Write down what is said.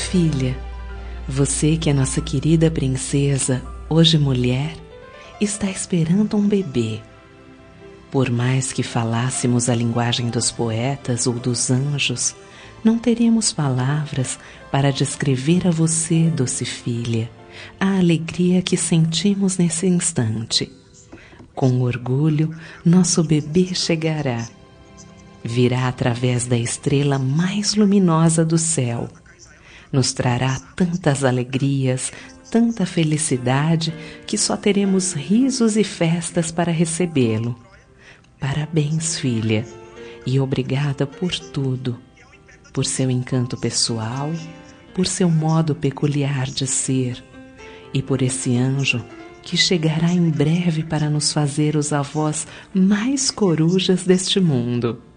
Filha, você que é nossa querida princesa, hoje mulher, está esperando um bebê. Por mais que falássemos a linguagem dos poetas ou dos anjos, não teríamos palavras para descrever a você, doce filha, a alegria que sentimos nesse instante. Com orgulho, nosso bebê chegará. Virá através da estrela mais luminosa do céu. Nos trará tantas alegrias, tanta felicidade, que só teremos risos e festas para recebê-lo. Parabéns, filha, e obrigada por tudo, por seu encanto pessoal, por seu modo peculiar de ser e por esse anjo que chegará em breve para nos fazer os avós mais corujas deste mundo.